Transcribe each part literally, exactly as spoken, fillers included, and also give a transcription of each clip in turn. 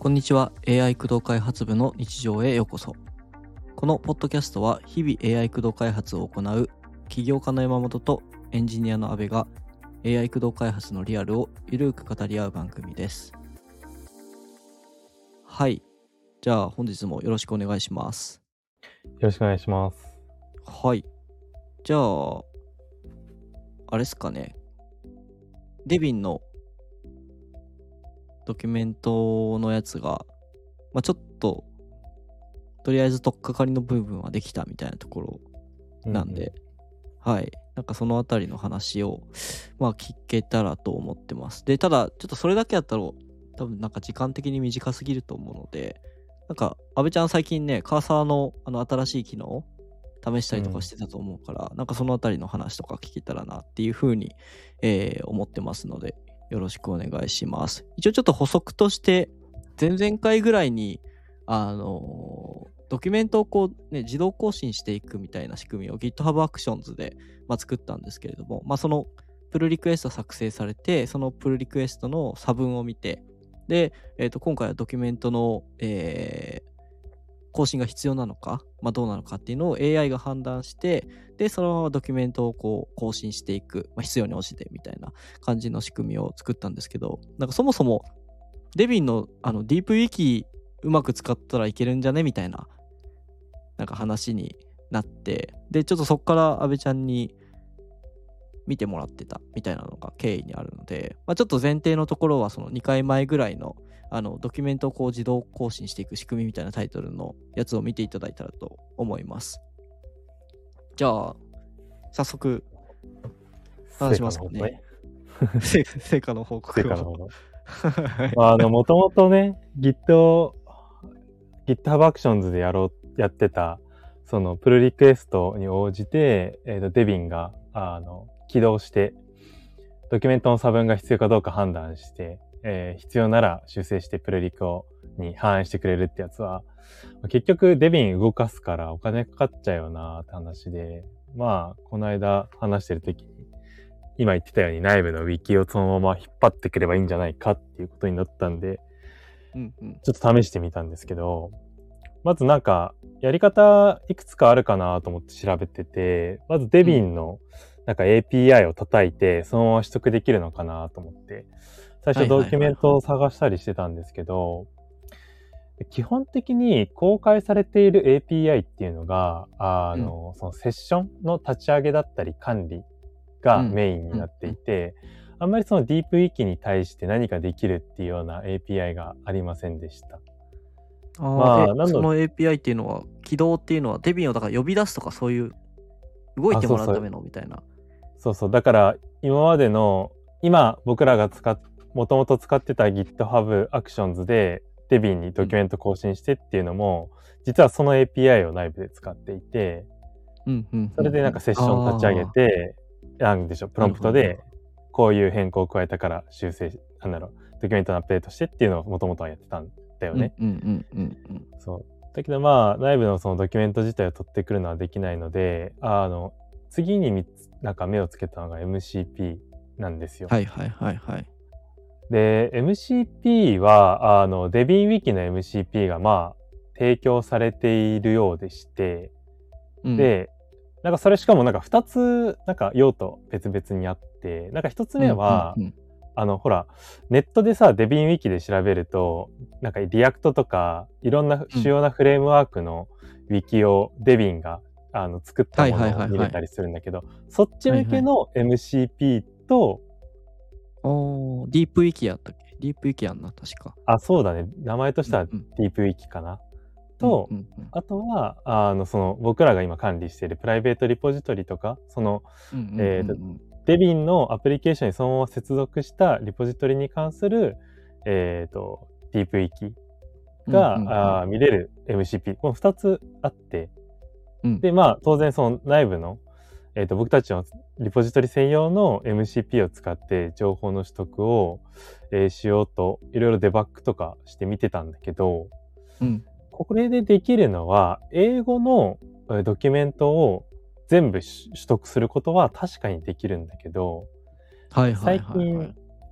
こんにちは。 エーアイ 駆動開発部の日常へようこそ。このポッドキャストは日々 エーアイ 駆動開発を行う起業家の山本とエンジニアの阿部が エーアイ 駆動開発のリアルをゆるく語り合う番組です。はい。じゃあ本日もよろしくお願いします。 よろしくお願いします。 はい。じゃあ、あれですかね。デビンのドキュメントのやつが、まあ、ちょっととりあえず取っかかりの部分はできたみたいなところなんで、うんうん、はい。なんかそのあたりの話を、まあ聞けたらと思ってます。で、ただ、ちょっとそれだけやったら、多分なんか時間的に短すぎると思うので、なんか、阿部ちゃん最近ね、カーサーのあの新しい機能を試したりとかしてたと思うから、うん、なんかそのあたりの話とか聞けたらなっていうふうに、えー、思ってますので、よろしくお願いします。一応ちょっと補足として、前々回ぐらいに、あのー、ドキュメントをこう、ね、自動更新していくみたいな仕組みを GitHub Actions で、まあ、作ったんですけれども、まあ、そのプルリクエスト作成されて、そのプルリクエストの差分を見て、で、えー、と今回はドキュメントの、えー、更新が必要なのか、まあ、どうなのかっていうのを エーアイ が判断して、で、そのままドキュメントをこう更新していく、まあ、必要に応じてみたいな感じの仕組みを作ったんですけど、なんかそもそもデビンのあのディープウィキうまく使ったらいけるんじゃねみたいななんか話になって、でちょっとそこから阿部ちゃんに見てもらってたみたいなのが経緯にあるので、まあ、ちょっと前提のところはそのにかいまえぐらいのあのドキュメントをこう自動更新していく仕組みみたいなタイトルのやつを見ていただいたらと思います。じゃあ早速話しますかね。成果の報告を。 成果の報告。あの、もともとね、Git、GitHub Actions でやろう、やってた、そのプルリクエストに応じて、えっと、デビンが、あの、起動して、ドキュメントの差分が必要かどうか判断して、えー、必要なら修正してプルリクをに反映してくれるってやつは、結局デビン動かすからお金かかっちゃうよなーって話で、まあ、この間話してる時に、今言ってたように内部のウィキをそのまま引っ張ってくればいいんじゃないかっていうことになったんで、うんうん、ちょっと試してみたんですけど、まずなんか、やり方いくつかあるかなと思って調べてて、まずデビンのなんか エーピーアイ を叩いて、そのまま取得できるのかなと思って、最初ドキュメントを探したりしてたんですけど、基本的に公開されている エーピーアイ っていうのが、あの、うん、そのセッションの立ち上げだったり管理がメインになっていて、うんうん、あんまりそのディープウィキに対して何かできるっていうような エーピーアイ がありませんでした。 あまあ、その エーピーアイ っていうのは、起動っていうのはデビンをだから呼び出すとかそういう動いてもらうためのみたいな。 そうそう。だから今までの、今僕らが使っ、もともと使ってた GitHub Actions でデビンにドキュメント更新してっていうのも、うん、実はその エーピーアイ を内部で使っていて、 うんうんうんうん、 それでなんかセッション立ち上げて、なんでしょう、プロンプトでこういう変更を加えたから修正、なんだろう、ドキュメントのアップデートしてっていうのをもともとはやってたんだよね。 うんうんうんうん、 そう。だけどまあ、内部のそのドキュメント自体を取ってくるのはできないので、あの、次にみっつ、なんか目をつけたのが エムシーピー なんですよ。 はいはいはいはい。 で、エムシーピー は、あの、デビンウィキの エムシーピー がまあ、提供されているようでして、うん、で、なんかそれしかもなんかふたつ、なんか用途別々にあって、なんかひとつめは、うんうんうん、あの、ほら、ネットでさ、デビンウィキで調べると、なんかリアクトとか、いろんな主要なフレームワークのウィキをデビンが、あの作ったものを見れたりするんだけど、そっち向けの エムシーピー と、 おー、ディープウィキやったっけ？ディープウィキやんな、確か。 あ、そうだね。名前としてはディープウィキかな。うんうん、と、うんうんうん、あとは、あの、その、僕らが今管理しているプライベートリポジトリとか、その、うんうんうんうん、えーと、デビンのアプリケーションにそのまま接続したリポジトリに関する、えーと、ディープウィキが、うんうんうん、あ見れる エムシーピー。このふたつあって、うん、で、まあ、当然その内部の、えーと、僕たちのリポジトリ専用の エムシーピー を使って情報の取得を、えー、しようと、いろいろデバッグとかして見てたんだけど、うん、これでできるのは、英語のドキュメントを全部取得することは確かにできるんだけど、はいはいはいはい、最近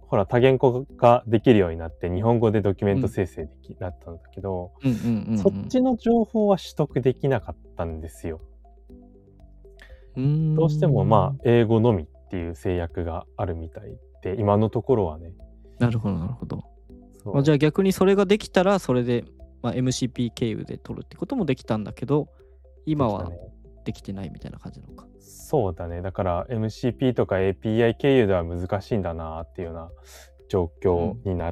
ほら多言語化できるようになって日本語でドキュメント生成でき、うん、なったんだけど、 うんうんうんうん、 そっちの情報は取得できなかったんですよ。 うーんどうしてもまあ英語のみっていう制約があるみたいで、今のところはね。 なるほどなるほど。 そう、 まあ、じゃあ逆にそれができたらそれで、まあ、エムシーピー 経由で取るってこともできたんだけど、今はできてないみたいな感じなのか。 そうだね。だから エムシーピー とか エーピーアイ 経由では難しいんだなっていうような状況になって、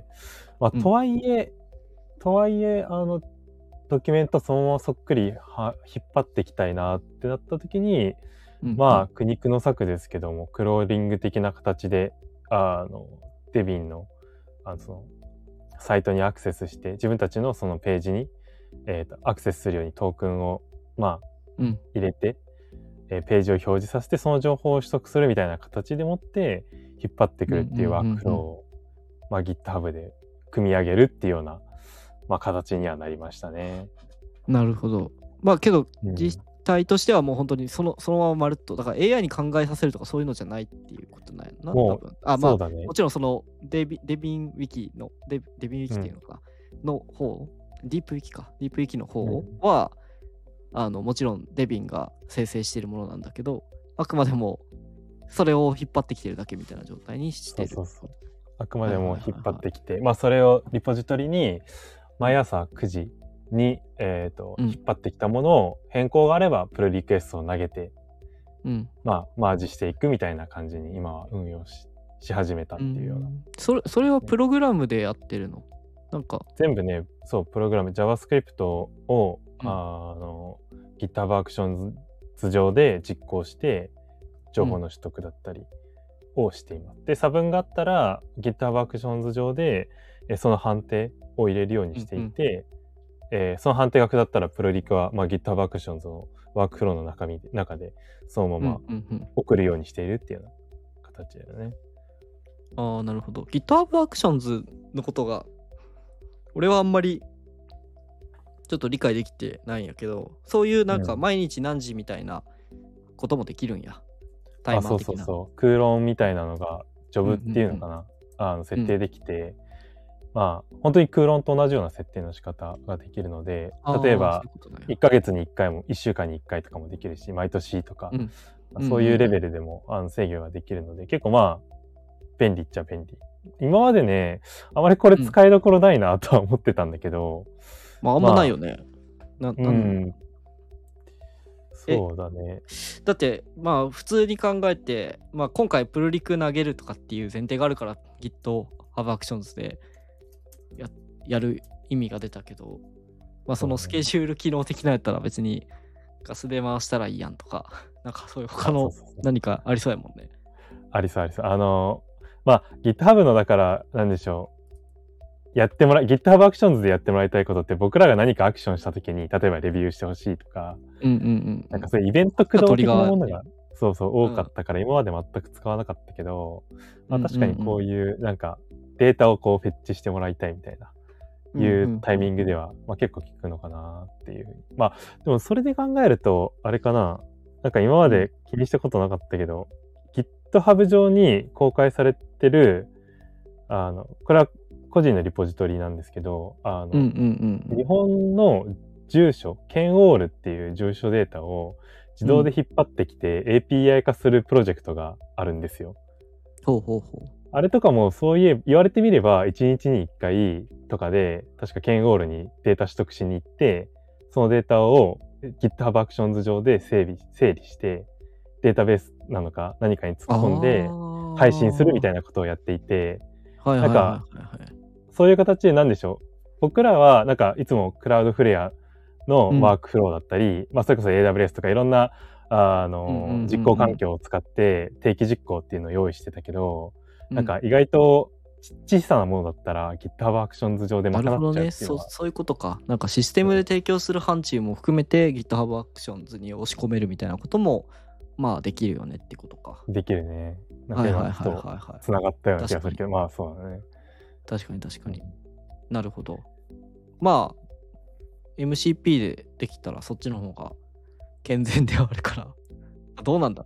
うん、まあとはいえ、うん、とはいえあのドキュメントそのままそっくりは引っ張っていきたいなってなった時に、うん、まあ苦肉の策ですけども、クローリング的な形であのデビンのあのそのサイトにアクセスして自分たちのそのページに、えーと、アクセスするようにトークンをまあ、うん、入れて、えー、ページを表示させてその情報を取得するみたいな形でもって引っ張ってくるっていうワークフローを、まあ、GitHub で組み上げるっていうような、まあ、形にはなりましたね。 なるほど。まあけど、うん、実態としてはもう本当にそのそのまままるっとだから エーアイ に考えさせるとかそういうのじゃないっていうことなんやな。 もう多分あまあ、 ね、 もちろんそのデビデビンウィキのデデビンウィキっていうのか、うん、の方ディープウィキかディープウィキの方は、うん、あのもちろんデビンが生成しているものなんだけど、あくまでもそれを引っ張ってきてるだけみたいな状態にしてる。 そうそうそう、あくまでも引っ張ってきて、まあそれをリポジトリに毎朝くじに、えーとうん、引っ張ってきたものを変更があればプルリクエストを投げて、うん、まあマージしていくみたいな感じに今は運用 し, し始めたっていうような、うん、 それそれはプログラムでやってるの？なんか全部ね、そうプログラム JavaScript を、うん、あの GitHub Actions 上で実行して情報の取得だったりをしています、うん、で差分があったら GitHub Actions 上でえその判定を入れるようにしていて、うんうんえー、その判定が下ったらプロリクは、まあ、GitHub Actions のワークフローの中身中でそのまま送るようにしているっていうような形だよね。 うんうんうん、ああ、なるほど。GitHub Actions のことが俺はあんまりちょっと理解できてないんやけど、そういうなんか毎日何時みたいなこともできるんや。うん、タイマー的な。 あ、そうそうそう。空論みたいなのがジョブっていうのかな、うんうんうん、あの設定できて、うん、まあ本当に空論と同じような設定の仕方ができるので、例えばいっかげつにいっかいもいっしゅうかんにいっかいとかもできるし、毎年とか、うんまあ、そういうレベルでも、うんうん、あの制御ができるので、結構まあ便利っちゃ便利。今までね、あまりこれ使いどころないなとは思ってたんだけど、うん、 まああんまないよね。まあ、な、なん、 うん、そうだね。 だってまあ普通に考えて、まあ、今回プルリク投げるとかっていう前提があるから GitHub Actions で や, やる意味が出たけど、まあ、そのスケジュール機能的なやったら別にガスで回したらいいやんとか、なんかそういう他の何かありそうやもんね。 ありそうありそう。あのまあ GitHub のだからなんでしょう、やってもらい GitHub Actions でやってもらいたいことって、僕らが何かアクションした時に例えばレビューしてほしいとか、 うんうんうん、 なんかそういうイベント駆動的なものがそうそう多かったから、今まで全く使わなかったけど、まあ、確かにこういうなんかデータをこうフェッチしてもらいたいみたいないうタイミングでは、まあ、結構効くのかなっていう。まあでもそれで考えるとあれかな、なんか今まで気にしたことなかったけど、GitHub 上に公開されてるあのこれは個人のリポジトリなんですけど、あの、うんうんうん、日本の住所、ケンオールっていう住所データを自動で引っ張ってきて エーピーアイ 化するプロジェクトがあるんですよ。 ほうほうほう。 あれとかもそういえ言われてみればいちにちにいっかいとかで確かケンオールにデータ取得しに行って、そのデータを GitHub Actions 上で整理、整理してデータベースなのか何かに突っ込んで配信するみたいなことをやっていて、 はいはいはいはい、なんかそういう形でなんでしょう。僕らはなんかいつもクラウドフレアのワークフローだったり、うん、まあそれこそ エーダブリューエス とかいろんなあの、うんうんうんうん、実行環境を使って定期実行っていうのを用意してたけど、うん、なんか意外と小さなものだったら GitHub Actions 上で賄っちゃうっていうのは。なるほどね。 そう、そういうことか。なんかシステムで提供する範疇も含めて GitHub Actions に押し込めるみたいなこともまあできるよねってことか。 できるね。なんか今ちょっとつながったような気がするけど、まあそうだね。 確かに確かに。なるほど。まあ エムシーピー でできたらそっちの方が健全ではあるからどうなんだろう。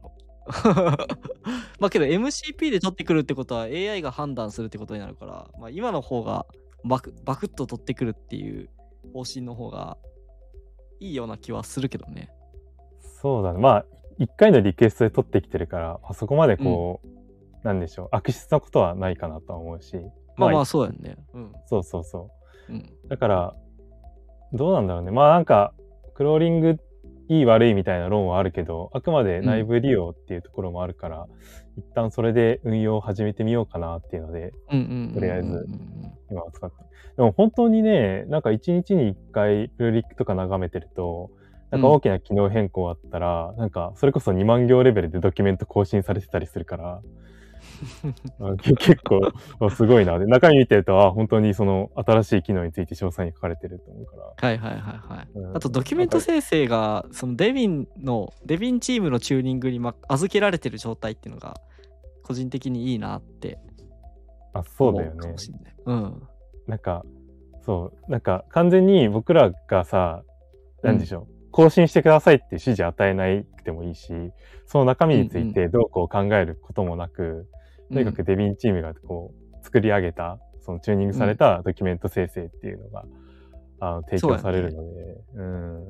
まあけど エムシーピー で取ってくるってことは エーアイ が判断するってことになるから、まあ、今の方がバクバクッと取ってくるっていう方針の方がいいような気はするけどね。 そうだね。まあ、一回のリクエストで取ってきてるから、まあ、そこまでこう、うん、なんでしょう、悪質なことはないかなとは思うし。 まあまあ、そうやんね。うん。 そうそうそう。 うん、だから、どうなんだろうね。まあなんか、クローリングいい悪いみたいな論はあるけど、あくまで内部利用っていうところもあるから、うん、一旦それで運用を始めてみようかなっていうので、とりあえず今は使って。でも本当にね、なんか一日に一回プルリックとか眺めてると、なんか大きな機能変更あったら、うん、なんかそれこそにまん行レベルでドキュメント更新されてたりするから、結構すごいな。で、中身見てると、あ、本当にその新しい機能について詳細に書かれてると思うから。 はいはいはいはい。うん、あとドキュメント生成が、そのデビンの、デビンチームのチューニングに、ま、預けられてる状態っていうのが、個人的にいいなって。 あ、そうだよね。 うん。 なんか、そう、なんか完全に僕らがさ、なんでしょう。うん、更新してくださいって指示与えなくてもいいし、その中身についてどうこう考えることもなく、うんうん、とにかくデビンチームがこう作り上げた、そのチューニングされたドキュメント生成っていうのが、うん、あの提供されるので、う、ね、うん、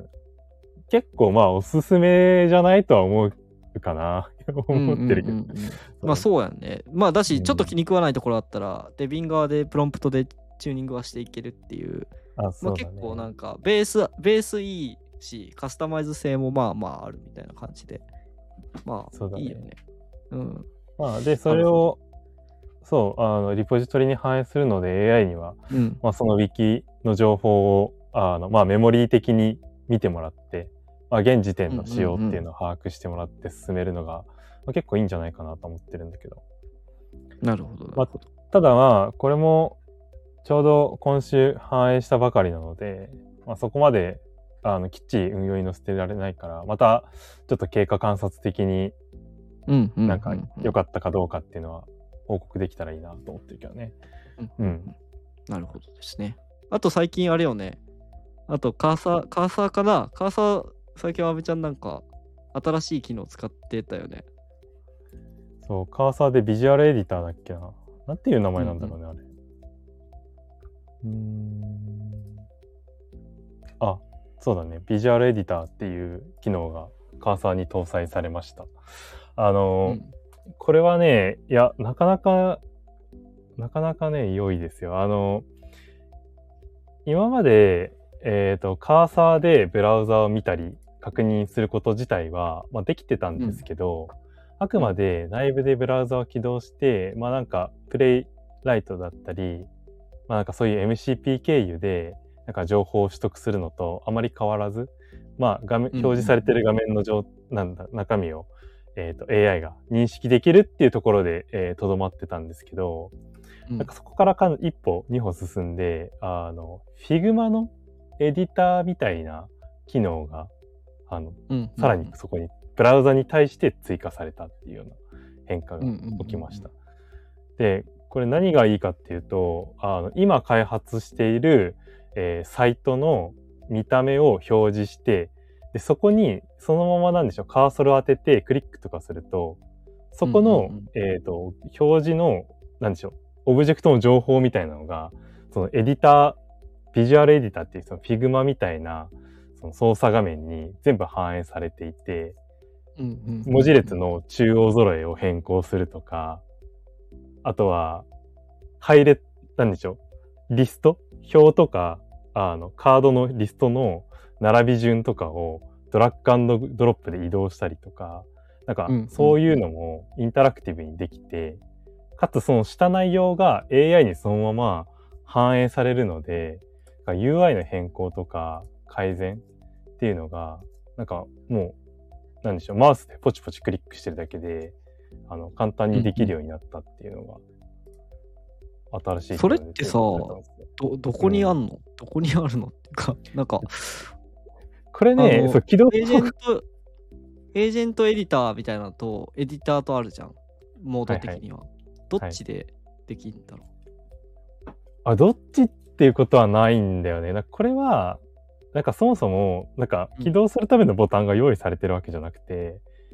結構まあおすすめじゃないとは思うかな。思ってるけど。うんうんうんうん、 まあそうやんね。まあだし、ちょっと気に食わないところあったら、うん、デビン側でプロンプトでチューニングはしていけるっていう。 あ、そうだね、 まあ、結構なんかベース、ベースいいし、カスタマイズ性もまあまああるみたいな感じで。まあ、ね、いいよね。うん。 まあ、で、それを、そう、あの、リポジトリに反映するので エーアイ には、うん、まあそのウィキの情報を、あの、まあメモリー的に見てもらって、まあ現時点の仕様っていうのを把握してもらって進めるのが、まあ、結構いいんじゃないかなと思ってるんだけど。 なるほど。 まあ、ただまあ、これも、ちょうど今週反映したばかりなので、まあ、そこまであのきっちり運用に載せてられないから、またちょっと経過観察的になんか良かったかどうかっていうのは報告できたらいいなと思ってるけどね。 うん。うん、なるほどですね。あと最近あれよね。あとカーサー、カーサーかなカーサー、最近阿部ちゃんなんか新しい機能使ってたよね。 そう、カーサーでビジュアルエディターだっけな。なんていう名前なんだろうね、うんうん、あれ。うーんあ、そうだね。ビジュアルエディターっていう機能がカーサーに搭載されました。あの、うん、これはね、いや、なかなか、なかなかね、良いですよ。あの、今まで、えっと、カーサーでブラウザを見たり確認すること自体は、まあ、できてたんですけど、うん、あくまで内部でブラウザを起動して、まあなんか、プレイライトだったり、まあなんかそういう エムシーピー 経由で、なんか情報を取得するのとあまり変わらず、まあ画面、表示されてる画面の上、なんだ、中身を、えっと、エーアイ が認識できるっていうところで、えー、とどまってたんですけど、うん、なんかそこからか一歩、二歩進んで、あの、Figma のエディターみたいな機能が、あの、うんうんうん、さらにそこに、ブラウザに対して追加されたっていうような変化が起きました。で、これ何がいいかっていうと、あの今開発している、えー、サイトの見た目を表示して、でそこにそのままなんでしょう、カーソルを当ててクリックとかすると、そこの、うんうんうん、えっと、表示の、なんでしょう、オブジェクトの情報みたいなのが、そのエディター、ビジュアルエディターっていうその Figma みたいなその操作画面に全部反映されていて、うんうんうんうん、文字列の中央揃えを変更するとか、あとは、配列、なんでしょう、リスト表とか、あの、カードのリストの並び順とかをドラッグアンドドロップで移動したりとか、なんか、そういうのもインタラクティブにできて、うんうん、かつそのした内容が エーアイ にそのまま反映されるので、ユーアイ の変更とか改善っていうのが、なんかもう、なんでしょう、マウスでポチポチクリックしてるだけで、あの、簡単にできるようになったっていうのが、新しい。 それってさ、ど、どこにあんの、うん、どこにあるのっていうか、なんか、 これね、そう、起動エージェント、エージェントエディターみたいなのと、エディターとあるじゃん、モード的には。はいはい、どっちでできるんだろう、 はい、あ、どっちっていうことはないんだよね。これは、なんかそもそも、なんか起動するためのボタンが用意されてるわけじゃなくて、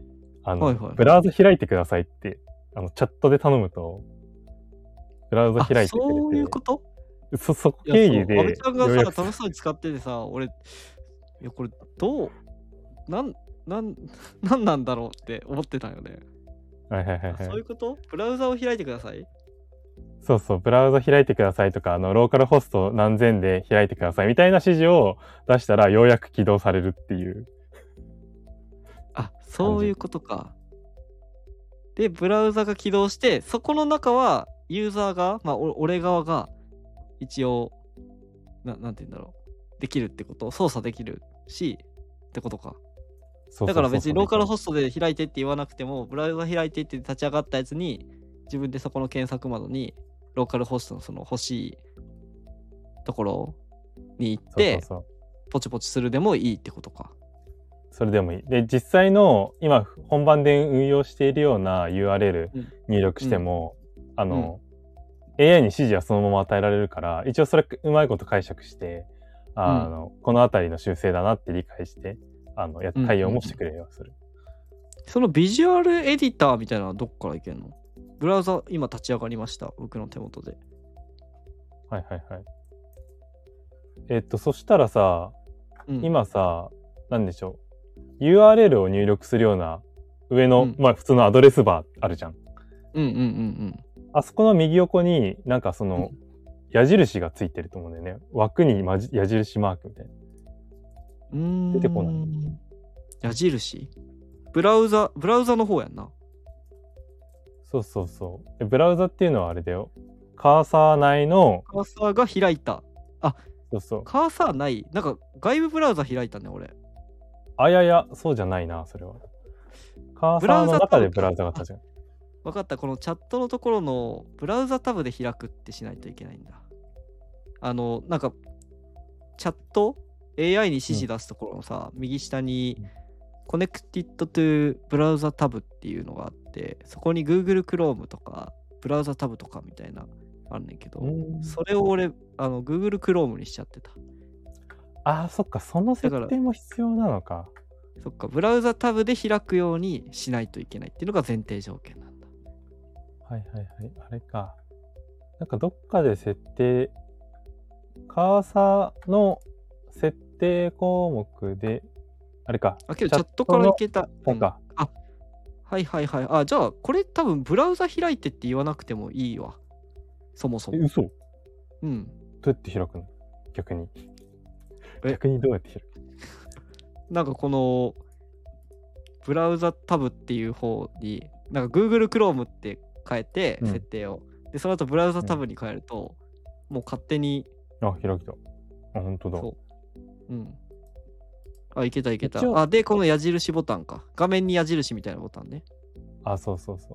あの、 はいはいはい。 ブラウザ開いてくださいって、あの、チャットで頼むと、ブラウザあ、 開いてくれそういうて、 こと？ そ、そこいや、 経由そう、阿部でちゃんがさ、 ようやく、 楽しそうに使っててさ、俺、いや、これどう、なん、なん、なんなんだろうって思ってたよね。 はいはいはいあ、 はい。 そういうこと？ブラウザを開いてください？ そうそう、ブラウザ開いてくださいとか、あの、ローカルホスト何千で開いてくださいみたいな指示を出したら、ようやく起動されるっていうあ、 感じ。 そういうことか。で、ブラウザが起動して、そこの中はユーザーが、まあ、お俺側が一応、ななんて言うんだろう、できるってこと、操作できるしってことか。だからそうそうそう別にローカルそうできます。 ホストで開いてって言わなくても、ブラウザ開いてって立ち上がったやつに、自分でそこの検索窓に、ローカルホストのその欲しいところに行っそうそうて、 そう。 ポチポチするでもいいってことか。 それでもいい。で、実際の今本番で運用しているような ユーアールエルうん。 入力しうん。 ても、あうん。 の、エーアイ に指示はそのまま与えられるから、一応それうまいこと解釈して、 うん。 あの、このあたりの修正だなって理解して、あの、やうん。 対応うん。 もしてくれるようにする。 そのビジュアルエディターみたいなのはどっからいけんの？ブラウザ今立ち上がりました。僕の手元で。 はいはいはい。えっと、そしたらさ、 うん。 今さ、なんでしょう。ユーアールエル を入力するような上の、 うん。 まあ普通のアドレスバーあるじゃん。 うんうんうんあそこの右横になんかそうん。うのん。 矢印がついてると思うんだよね。枠にまじ矢印マークみたいな。 うー出てこない。 ん。矢印？ブラウザ、ブラウザの方やんな。 そうそうそう。でブラウザっていうのはあれだよ。カーサー内の、 カーサーが開いた。あ、 そうそう。 カーサーない。なんか外部ブラウザ開いたね、俺。 あやや、そうじゃないな、それは。カーブラウサーのザタブか。 中でブラウザがあ、 立ち上がる。 わかった。このチャットのところのブラウザタブで開くってしないといけないんだ。あの、なんか、チャット エーアイ に指うん。 示出すところのさ、右下にうん Connected to Browser Tab っていうのがあって、そこに Google Chrome とか、ブラウザタブとかみたいな、あんねんけうど、 ーん。 それを俺、あの、Google Chrome にしちゃってた。 ああ、そっか、そのだから、 設定も必要なのか。 そっか、ブラウザタブで開くようにしないといけないっていうのが前提条件なんだ。 はいはいはい。あれか。なんかどっかで設定、カーサーの設定項目で、あれか、 あ、けどチャッチャットトのからいけた。うん。 方か。 あ、はいはいはい。あ、じゃあ、これ多分ブラウザ開いてって言わなくてもいいわ。そもそえ、 も。 嘘？どうん。 うやって開くの？逆に。 え、 逆にどうやって開く？ なんかこの、ブラウザタブっていう方に、なんか Google Chrome って変えて、 うん。 設定を。で、その後ブラウザうん。 タブに変えると、もう勝手に、 あ、開けた。あ、ほんとだ。 そう。うん。あ、いけたいけた。 一応、 あ、で、この矢印ボタンか。画面に矢印みたいなボタンね。 あ、そうそうそう。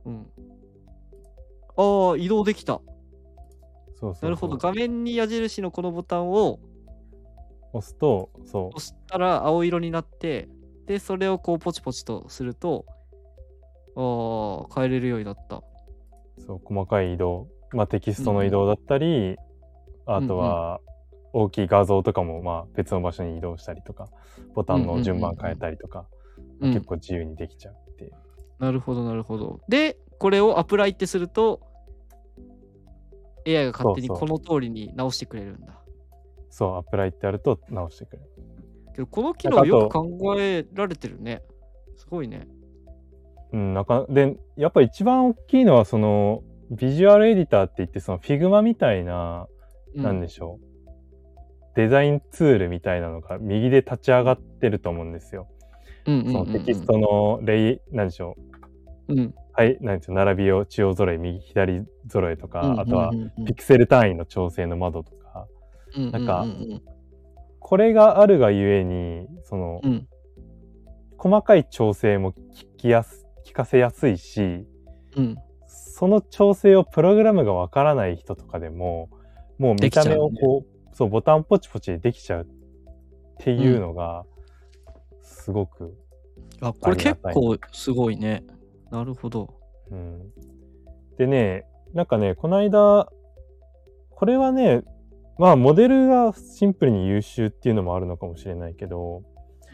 うん。ああ、移動できた。 そうそなるほど。 うそう。 画面に矢印のこのボタンを押すと、そ押したら青色になって、で、それをこうポチポチとすると、ああ、変えれるようになった。 う、そう、細かい移動。まあ、テキストうんうん。 の移動だったり、あうんうん。 とは、大きい画像とかも、まあ、別の場所に移動したりとか、ボタンのうんうんうん順番変えうん。 たりとか、まあ、結うん。 構自由にできちゃうっていう。 なるほど、なるほど。で、これをアプライってすると、エーアイ が勝手にこそうそう。 の通りに直してくれるんだ。 そう、アプライってやると直してくれる。 けど、この機なんかあと、 能よく考えられてるね。すごいね。 うん、なんか、で、やっぱ一番大きいのは、その、ビジュアルエディターって言って、その Figma みたいな、 うん。 なんでしょう。デザインツールみたいなのが右で立ち上がってると思うんですよ。 うんうんそのテキストうんのレイ、なんでしょう。 うん。うん。 はい、なんでしょう。並びを中央揃え、右、左揃えとか、 うんうんあとはうんうん。 ピクセル単位の調整の窓とか、 うんうんうんなんか、 うん。 これがあるがゆえに、その、 うん。 細かい調整も聞きやす、聞かせやすいし、 うん。 その調整をプログラムがわからない人とかでも、もうで見た目きちゃうね。 をこう、そう、ボタンポチポチできちゃうっていううん。 のが、すごくあ、これありがたい。 結構すごいね。なるほど。 うん。でね、なんかね、この間、これはね、まあ、モデルがシンプルに優秀っていうのもあるのかもしれないけど、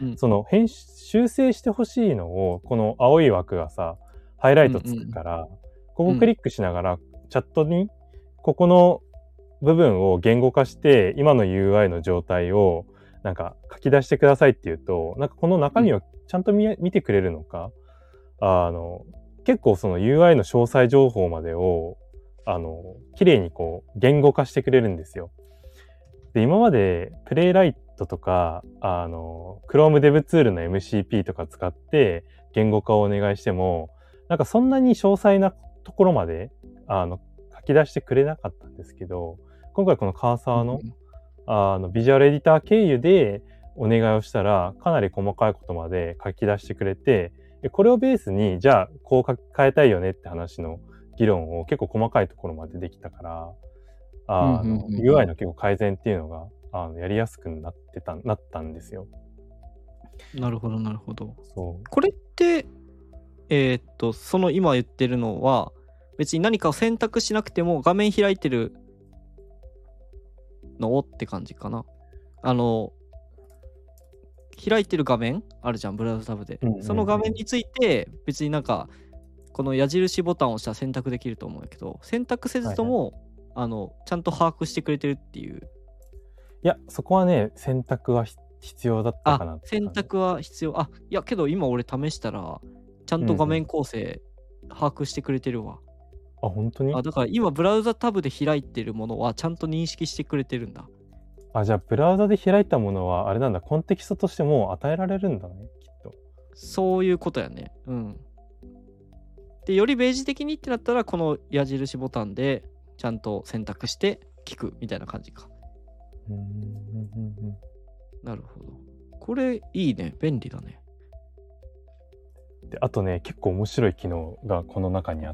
うん、 その編集修正してほしいのをこの青い枠がさハイライトつくから、うんうん、ここクリックしながらチャットにここの部分を言語化して今の ユーアイ の状態をなんか書き出してくださいっていうと、なんかこの中身をちゃんと 見,、見てくれるのか、あの結構その ユーアイ の詳細情報までをあの綺麗にこう言語化してくれるんですよ。で、今までプレイライトとかあの Chrome DevTool の エムシーピー とか使って言語化をお願いしても、なんかそんなに詳細なところまであの書き出してくれなかったんですけど、今回このカーサーの、うん、あのビジュアルエディター経由でお願いをしたらかなり細かいことまで書き出してくれて、これをベースにじゃあこう変えたいよねって話の議論を結構細かいところまでできたから、あの ユーアイ の結構改善っていうのがあのやりやすくなってたなったんですよ。 なるほどなるほど。 そうこれってえー、っとその今言ってるのは別に何かを選択しなくても画面開いてるのって感じかな。あの開いてる画面あるじゃん、ブラウザタブで、うんうんうん、その画面について別になんかこの矢印ボタンを押したら選択できると思うんだけど、選択せずとも、はいはい、あのちゃんと把握してくれてるっていう。いや、そこはね選択は必要だったかな。 あ、選択は必要。あ、いやけど今俺試したらちゃんと画面構成把握してくれてるわ。 うんうん、あ、本当に？ あ、だから今ブラウザタブで開いてるものはちゃんと認識してくれてるんだ。 あ、じゃあブラウザで開いたものはあれなんだ、コンテキストとしてもう与えられるんだね、きっと。 そういうことやね。うん。で、よりベージ的にってなったらこの矢印ボタンでちゃんと選択して聞くみたいな感じか。 うんうんうんうん。 なるほど。これいいね、便利だね。 で、あとね、結構面白い機能がこの中にあって、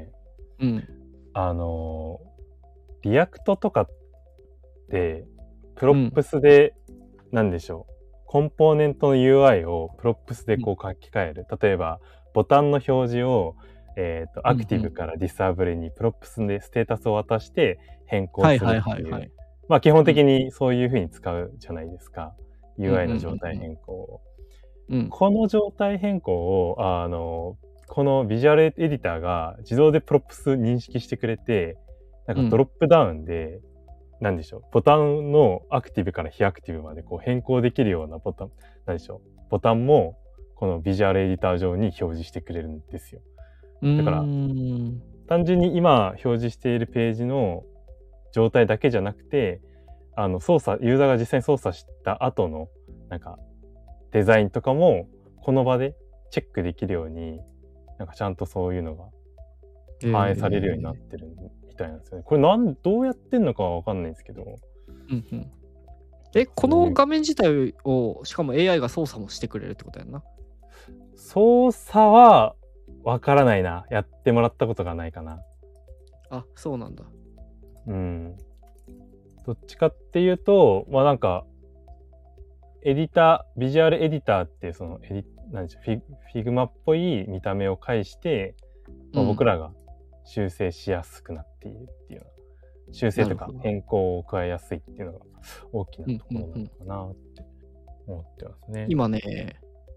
うん。 あのリアクトとかってプロップスで、うん、なんでしょう、コンポーネントの ユーアイ をプロップスでこう書き換える、うん、例えばボタンの表示を、えーと、アクティブからディサーブルにプロップスでステータスを渡して変更するっていう、はいはいはいはい、まあ基本的にそういう風に使うじゃないですか、うん、ユーアイ の状態変更を、うん、この状態変更をあのこのビジュアルエディターが自動でプロップス認識してくれて、なんかドロップダウンで、うん、なんでしょう、ボタンのアクティブから非アクティブまでこう変更できるようなボタン、なんでしょう、ボタンもこのビジュアルエディター上に表示してくれるんですよ。だから単純に今表示しているページの状態だけじゃなくて、あの操作、ユーザーが実際に操作した後のなんかデザインとかもこの場でチェックできるように、なんかちゃんとそういうのが反映されるようになってるみたいなんですよね。これなんどうやってんのかは分かんないんですけど。 うんうん。え、この画面自体をしかも エーアイ が操作もしてくれるってことやんな。 操作は分からないな。やってもらったことがないかな。 あ、そうなんだ。 うん。どっちかっていうと、まあなんかエディター、ビジュアルエディターってそのエディなんでしょう、フィ、フィグマっぽい見た目を介して、まあ、僕らが修正しやすくなっているっていうのは、うん、修正とか変更を加えやすいっていうのが大きなところなのかなって思ってますね。 今ね、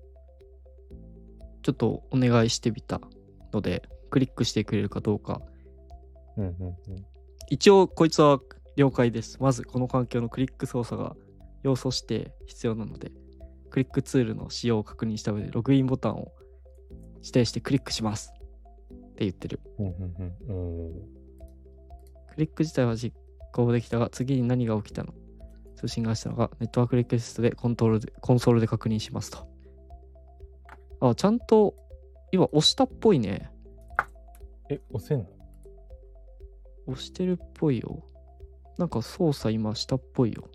ちょっとお願いしてみたので、クリックしてくれるかどうか。 うんうんうん、 一応こいつは了解です。まずこの環境のクリック操作が要素指定必要なので、クリックツールの使用を確認した上でログインボタンを指定してクリックしますって言ってる。 うんうんうん、 クリック自体は実行できたが、次に何が起きたの、通信がしたのがネットワークリクエストでコントロールでコンソールで確認しますと。あ、ちゃんと今押したっぽいね。 え、押せんの？ 押してるっぽいよ。なんか操作今したっぽいよ。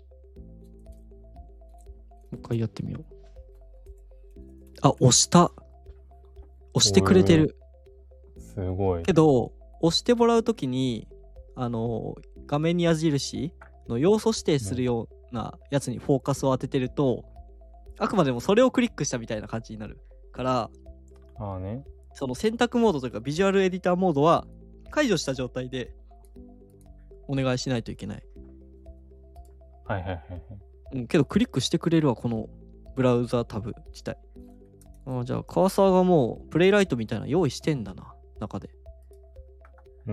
もう一回やってみよう。あ、押した。押してくれてる。 すごい。 けど、押してもらうときに、あの、画面に矢印の要素指定するようなやつにフォーカスを当ててると、うん、あくまでもそれをクリックしたみたいな感じになるから、 ああね、 その選択モードというかビジュアルエディターモードは解除した状態でお願いしないといけない。 はいはいはいはい。 うん、けどクリックしてくれるわ、このブラウザタブ自体。あじゃあカーサーがもうプレイライトみたいな用意してんだな、中で。 うん。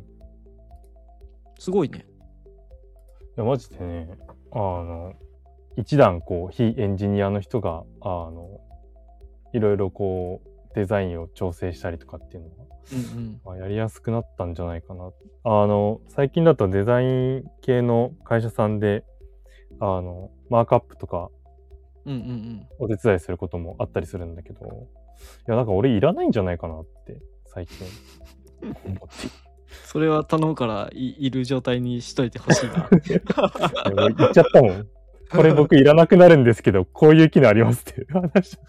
すごいね。 いやマジでね、あの一段こう非エンジニアの人があのいろいろこうデザインを調整したりとかっていうのは、 うんうんまあ、やりやすくなったんじゃないかな。あの最近だとデザイン系の会社さんであのマークアップとかうんうんうんお手伝いすることもあったりするんだけど、いやなんか俺いらないんじゃないかなって最近思ってそれは頼むから い, いる状態にしといてほしいな。 もう言っちゃったもん。これ僕いらなくなるんですけど、こういう機能ありますって話し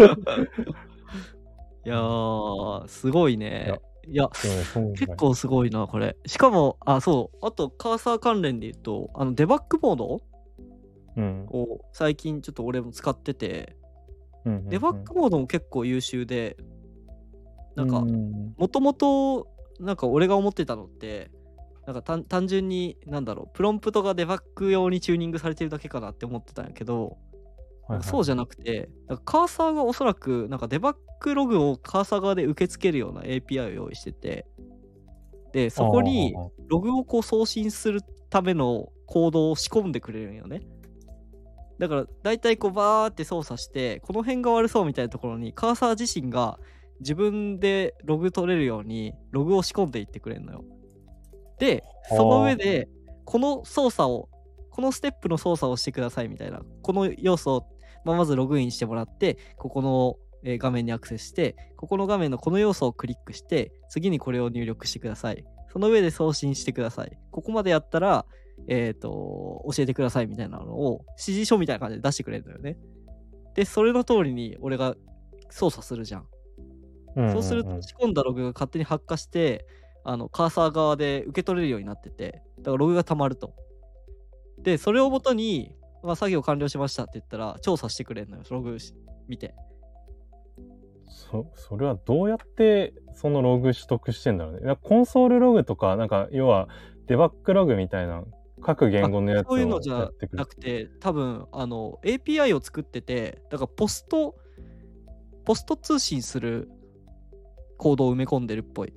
いやー、すごいね。いや、 た。 結構すごいな、これ。しかも、あ、そう、あと、カーサー関連で言うと、あの、デバッグモードうん。 を最近ちょっと俺も使ってて、 うんうんうん、 デバッグモードも結構優秀で、なんか、 うんもともと、なんか俺が思ってたのって、なんか単単純に、なんだろう、プロンプトがデバッグ用にチューニングされてるだけかなって思ってたんやけど、 はいはい、 そうじゃなくて、なんかカーサーがおそらくなんかデバッグログをカーサー側で受け付けるような エーピーアイ を用意してて、で、そこにログをこう送信するためのコードを仕込んでくれるんよね。だから大体こうバーって操作して、この辺が悪そうみたいなところにカーサー自身が自分でログ取れるようにログを仕込んでいってくれるのよ。で、その上でこの操作をこのステップの操作をしてくださいみたいな、この要素を、まあ、まずログインしてもらって、ここの、えー画面にアクセスして、ここの画面のこの要素をクリックして、次にこれを入力してください。その上で送信してください。ここまでやったら、えっと、教えてくださいみたいなのを指示書みたいな感じで出してくれるのよね。で、それの通りに俺が操作するじゃん。 うんうんうん、 そうすると仕込んだログが勝手に発火して、あのカーサー側で受け取れるようになってて、だからログが溜まると。で、それをもとに、まあ、作業完了しましたって言ったら、調査してくれるのよ、ログ見て。 そ、それはどうやってそのログ取得してんだろうね。なんかコンソールログとか、なんか要はデバッグログみたいな各言語のやつをそういうのじゃやってくる。 なくて、多分あの エーピーアイ を作ってて、だからポスト、ポスト通信するコードを埋め込んでるっぽい。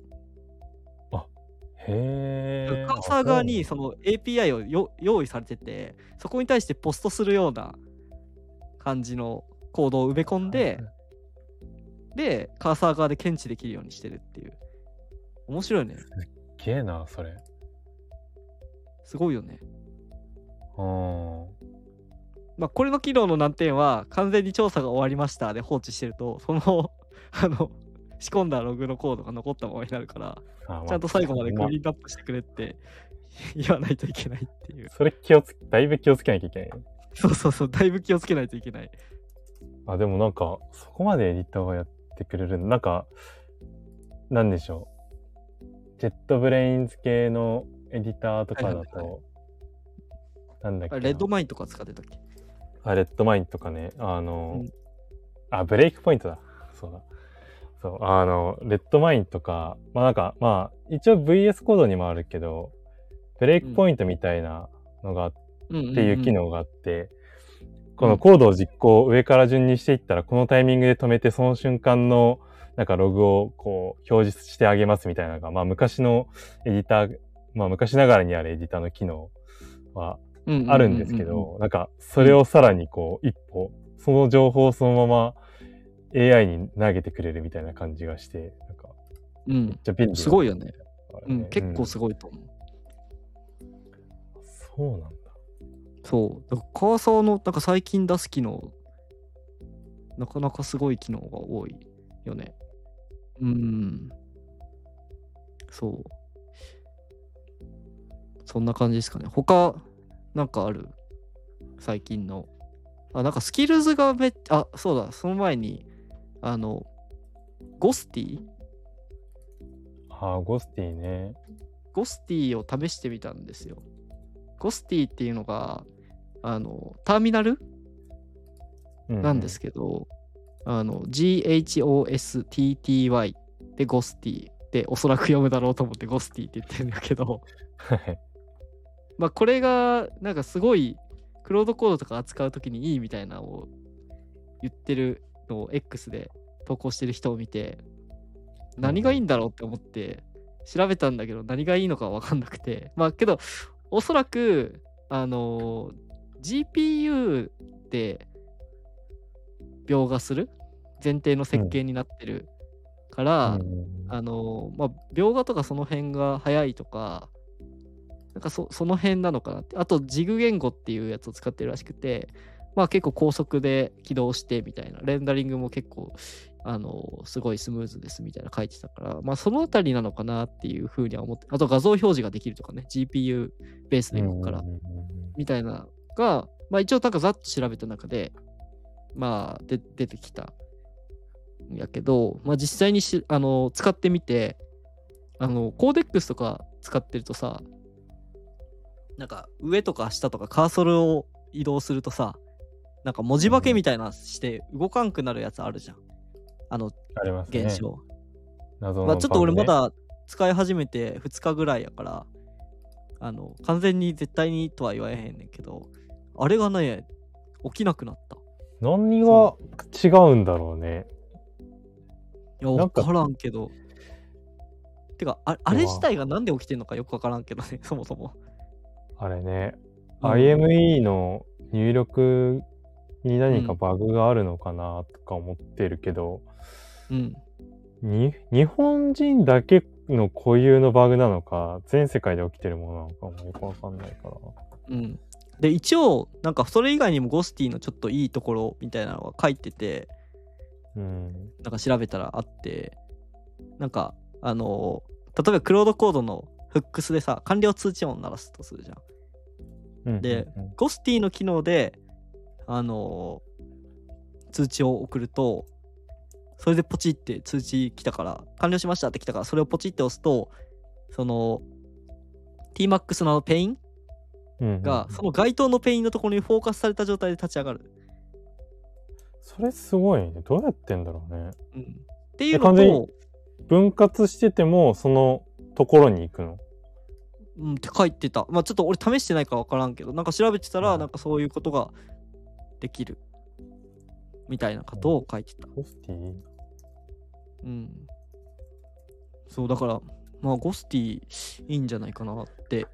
へー。 カーサー側にその エーピーアイ をよ用意されてて、そこに対してポストするような感じのコードを埋め込んで、で、カーサー側で検知できるようにしてるっていう。面白いね。 すっげえな、それ。 すごいよね。 あー。 まあ、これの機能の難点は、完全に調査が終わりましたで放置してると、その、あの、仕込んだログのコードが残ったままになるから、 あ、まあ、 ちゃんと最後までクリーンアップしてくれって言わないといけないっていう。 それ気をつだいぶ気をつけなきゃいけない。 そうそうそう、だいぶ気をつけないといけない。 あ、でもなんか、そこまでエディターがやってくれる。なんか、なんでしょう。ジェットブレインズ系のエディターとかだと、 はいはいはい、 なんだっけな。 レッドマインとか使ってたっけ？ あ、レッドマインとかね。あの、 うん、 あ、ブレイクポイントだ。そうだ。そう、あの、レッドマインとか、まあなんか、まあ、一応 ブイエス コードにもあるけど、ブレイクポイントみたいなのが、うん、っていう機能があって、このコードを実行を上から順にしていったら、このタイミングで止めて、その瞬間の、なんかログをこう、表示してあげますみたいなのが、まあ昔のエディター、まあ昔ながらにあるエディターの機能はあるんですけど、なんか、それをさらにこう、一歩、その情報をそのまま、エーアイ に投げてくれるみたいな感じがして、なんか、 うん、めっちゃ便利。すごいよね。うん、結構すごいと思う。 うん、そうなんだ。 そう。だからカーサーのなんか最近出す機能、なかなかすごい機能が多いよね。うん。そう。そんな感じですかね。他、なんかある？最近の。あ、なんかスキルズがめっあ、そうだ、その前に、あの、ゴスティああ、ゴスティね。 ゴスティを試してみたんですよ。ゴスティっていうのが、あの、ターミナル、うんうん、なんですけど、あの、ジーエイチオーエスティーティーワイ でゴスティでおそらく読むだろうと思ってゴスティって言ってるんだけど、まあこれがなんかすごいクロードコードとか扱うときにいいみたいなのを言ってるのを X で投稿してる人を見て、何がいいんだろうって思って調べたんだけど、何がいいのか分かんなくて、まあけどおそらくあの ジーピーユー で描画する前提の設計になってるから、うん、あのまあ描画とかその辺が早いとか、なんか そ, その辺なのかなって。あとジグ言語っていうやつを使ってるらしくて、まあ結構高速で起動してみたいな、レンダリングも結構あのすごいスムーズですみたいな書いてたから、まあそのあたりなのかなっていうふうには思って、あと画像表示ができるとかね、 ジーピーユー ベースで動くからみたいなが、まあ一応なんかざっと調べた中でまあで出てきたんやけど、まあ実際にしあの使ってみて、あのコーデックスとか使ってるとさ、なんか上とか下とかカーソルを移動するとさ、なんか文字化けみたいなして動かんくなるやつあるじゃん。あのありますね、 現象。 謎のまあちょっと俺まだ使い始めてふつかぐらいやから、あの完全に絶対にとは言わへんねんけど、あれがね起きなくなった。 何が違うんだろうね。 いや分からんけど。てか あ, あれ自体がなんで起きてんのかよく分からんけどね、そもそも。 あれね、うん、アイエムイー の入力に何かバグがあるのかなとか思ってるけど、 うん、 に日本人だけの固有のバグなのか、全世界で起きてるものなのかもよくわかんないから。 うん。で一応なんかそれ以外にもゴスティのちょっといいところみたいなのが書いてて、 うん、なんか調べたらあって、なんかあの例えばクロードコードのフックスでさ、完了通知音を鳴らすとするじゃん。で、うんうんうん、ゴスティの機能で、あのー、通知を送ると、それでポチって通知来たから、完了しましたって来たから、それをポチって押すと、その ティーマックス のペインが、その該当のペインのところにフォーカスされた状態で立ち上がる。 それすごいね。どうやってんだろうね。 うん、っていうのと、 分割しててもそのところに行くの？ うん、って書いてた。まあちょっと俺試してないから分からんけど、なんか調べてたら、なんかそういうことができるみたいなことを書いてた。 ゴスティ？ うん。そうだから、まあゴスティいいんじゃないかなって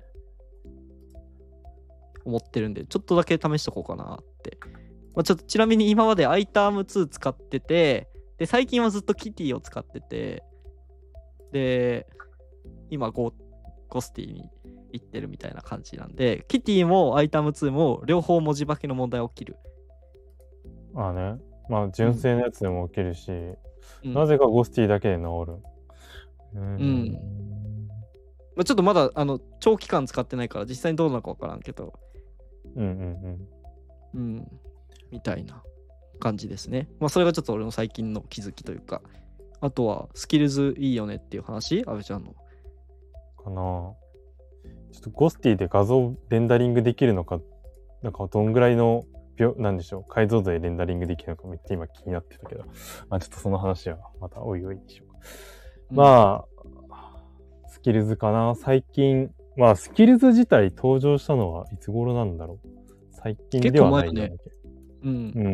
思ってるんで、ちょっとだけ試しとこうかなって。まあちょっとちなみに今まで アイタームツー 使ってて、で最近はずっとキティを使ってて、で今ゴゴスティに行ってるみたいな感じなんで、キティも アイタームツー も両方文字化けの問題起きる。 ああね。まあ純正のやつでも起きるし、うん、なぜかゴスティだけで治る。うん。うん、 まあ、ちょっとまだあの長期間使ってないから実際にどうなのか分からんけど。 うんうんうん。 うん。みたいな感じですね。まあそれがちょっと俺の最近の気づきというか。あとはスキルズいいよねっていう話、阿部ちゃんの。 かな。ちょっとゴスティで画像レンダリングできるのか、なんかどんぐらいのなんでしょう、解像度でレンダリングできるのかめっちゃ今気になってたけど、まあちょっとその話はまたおいおいでしょうか。うん、まあスキルズかな。最近まあスキルズ自体登場したのはいつ頃なんだろう。最近ではないんだけど。 うん。 うん。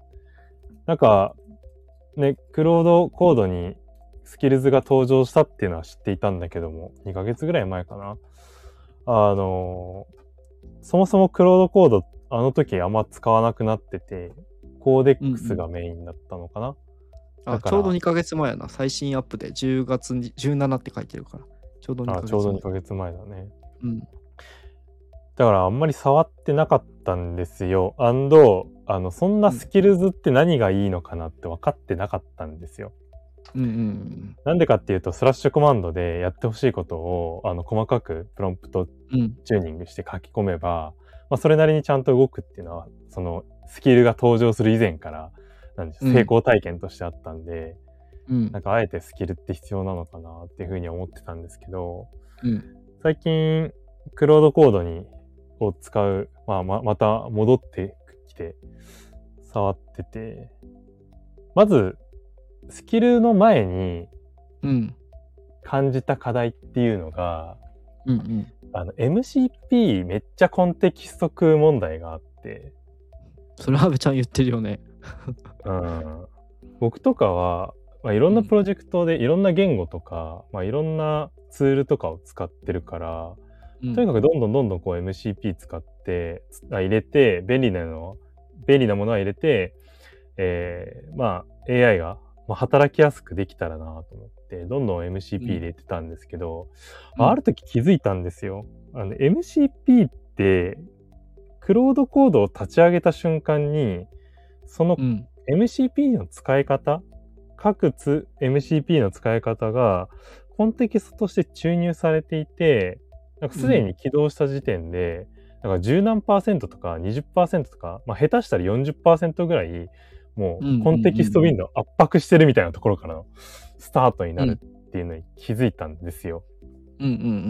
なんかね、クロードコードにスキルズが登場したっていうのは知っていたんだけども、にかげつぐらい前かな。あのそもそもクロードコードあの時あんま使わなくなってて、コーデックスがメインだったのかな。うんうん、あ、ちょうどにかげつまえやな。最新アップでじゅうがつじゅうしちって書いてるから。ちょうどにかげつまえ。 あ、ちょうどにかげつまえだね。 うん。 だからあんまり触ってなかったんですよ。アンド、あの、そんなスキルズって何がいいのかなって分かってなかったんですよ。 うんうんうん。 なんでかっていうと、スラッシュコマンドでやってほしいことを、あの、細かくプロンプトチューニングして書き込めば、うん、まあ、それなりにちゃんと動くっていうのは、その、スキルが登場する以前から、なんでしょう、成功体験としてあったんで、うん、なんか、あえてスキルって必要なのかなっていうふうに思ってたんですけど、 うん、 最近、クロードコードに、を使う、まあ、ま、また戻ってきて、触ってて、まず、スキルの前に、感じた課題っていうのが、 うんうん、 あの、エムシーピー めっちゃコンテキスト空問題があって。 それは阿部ちゃん言ってるよね。 うん、僕とかは、まあ、いろんなプロジェクトでいろんな言語とか、まあ、いろんなツールとかを使ってるから、 うん、 とにかくどんどんどんどんこう エムシーピー 使ってあ入れて便利なの便利なものは入れて、えー、まあ エーアイ が働きやすくできたらなと思ってどんどん エムシーピー 入れてたんですけど、うん、ある時気づいたんですよ。あの エムシーピー ってクロードコードを立ち上げた瞬間にその エムシーピー の使い方、うん、各つ エムシーピー の使い方がコンテキストとして注入されていて、なんかすでに起動した時点で、だから十何パーセントとかにじゅっパーセントとか、まあ下手したらよんじゅっパーセントぐらい、もうコンテキストウィンドウ圧迫してるみたいなところからのスタートになるっていうのに気づいたんですよ。 うんうんうんうん。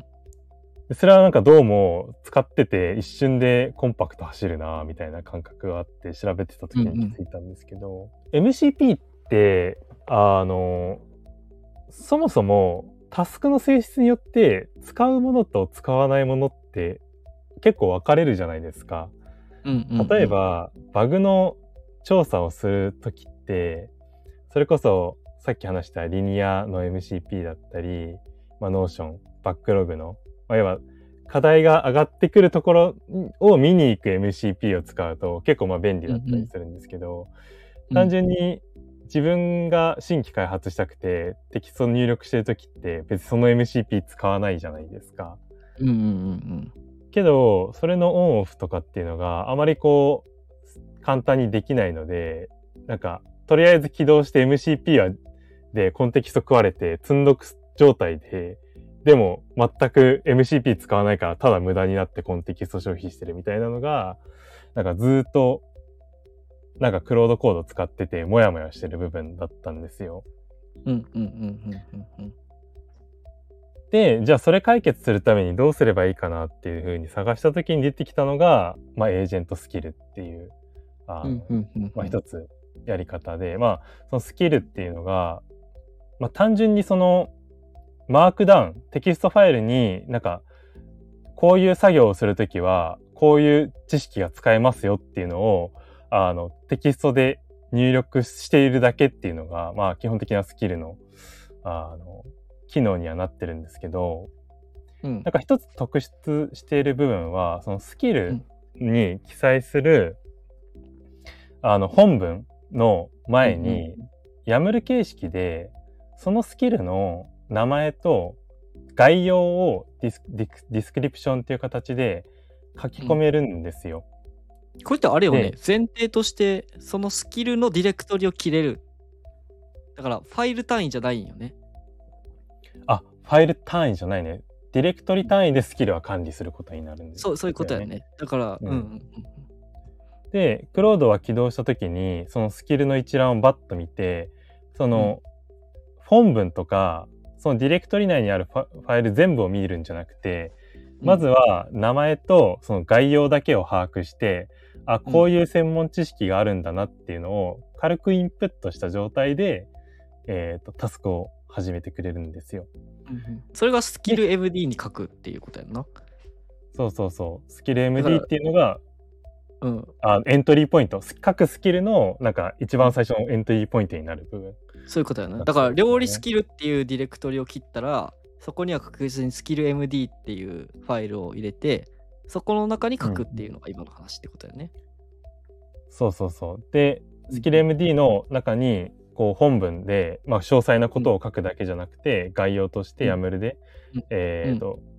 それはなんかどうも使ってて一瞬でコンパクト走るなみたいな感覚があって調べてた時に気づいたんですけど、うんうん、エムシーピー ってあのそもそもタスクの性質によって使うものと使わないものって結構分かれるじゃないですか。 うんうんうん、 例えばバグの調査をするときってそれこそさっき話したリニアの エムシーピー だったり、まあ、Notion、バックログの、まあ、要は課題が上がってくるところを見に行く エムシーピー を使うと結構まあ便利だったりするんですけど、うんうん、単純に自分が新規開発したくてテキスト入力してるときって別にその エムシーピー 使わないじゃないですか。 うんうんうんうんけどそれのオンオフとかっていうのがあまりこう簡単にできないので、なんかとりあえず起動して エムシーピー はでコンテキスト食われて積んどく状態で、でも全く エムシーピー 使わないからただ無駄になってコンテキスト消費してるみたいなのがなんかずっとなんかクロードコード使っててモヤモヤしてる部分だったんですよ。 うんうんうんうんうん。 で、じゃあそれ解決するためにどうすればいいかなっていう風に探した時に出てきたのが、まあエージェントスキルっていう、あの、まあ一つやり方で、まあそのスキルっていうのが、まあ単純にそのマークダウン、テキストファイルになんかこういう作業をするときはこういう知識が使えますよっていうのをあのテキストで入力しているだけっていうのが、まあ基本的なスキルの、あの、機能にはなってるんですけど、うん、なんか一つ特筆している部分はそのスキルに記載する、うん、あの本文の前に、うん、ヤムル形式でそのスキルの名前と概要をディス、ディス、ディスクリプションっていう形で書き込めるんですよ。 うん、これってあれよね、前提としてそのスキルのディレクトリを切れる。だからファイル単位じゃないんよね。 あ、ファイル単位じゃないね。ディレクトリ単位でスキルは管理することになるんです、ね。 そう、そういうことやね。だから、うん、うんうんで、クロードは起動したときに、そのスキルの一覧をバッと見て、その、うん、本文とか、そのディレクトリ内にあるファ、ファイル全部を見るんじゃなくて、まずは名前とその概要だけを把握して、あ、こういう専門知識があるんだなっていうのを軽くインプットした状態で、えっと、タスクを始めてくれるんですよ。 うんうん、それがスキル エムディー に書くっていうことやんな。 そうそうそう。スキル エムディー っていうのが、 うん、 あエントリーポイント。各スキルのなんか一番最初のエントリーポイントになる部分。 そういうことやな。だから料理スキルっていうディレクトリを切ったら、そこには確実にスキル エムディー っていうファイルを入れて、そこの中に書くっていうのが今の話ってことやね。 うん、そうそうそう。で、スキル エムディー の中に、こう本文で、まあ、詳細なことを書くだけじゃなくて、うん、概要としてヤムルで、うん、えっと、うん、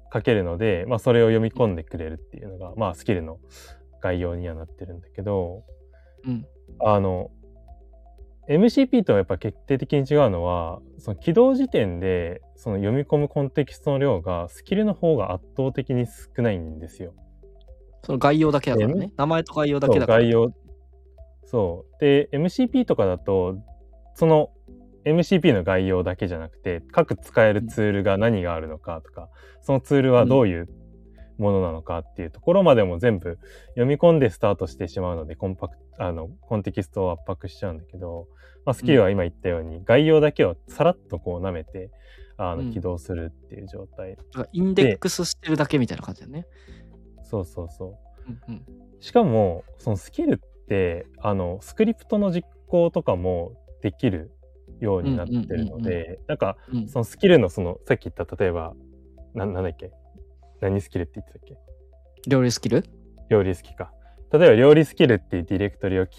書けるので、まあ、それを読み込んでくれるっていうのが、まあ、スキルの概要にはなってるんだけど、うん、あの、エムシーピー とはやっぱ決定的に違うのは、その起動時点でその読み込むコンテキストの量がスキルの方が圧倒的に少ないんですよ。 その概要だけだからね。名前と概要だけだから。 概要。そう。で、エムシーピー とかだと、その エムシーピー の概要だけじゃなくて、各使えるツールが何があるのかとか、そのツールはどういうものなのかっていうところまでも全部読み込んでスタートしてしまうので、コンパクト、あの、コンテキストを圧迫しちゃうんだけど、まあ、スキルは今言ったように、概要だけをさらっとこう舐めて、あの、起動するっていう状態。 うん、インデックスしてるだけみたいな感じだね。 そうそうそう。 うんうん、 しかも、そのスキルっ 、あの、スクリプトの実行とかもできるようになってるので、なんか、 うん。 そのスキルのその、さっき言った、例えば、な、なんだっけ何スキルって言ってたっけ料理スキル料理スキルか。例えば料理スキルっていうディレクトリを切って、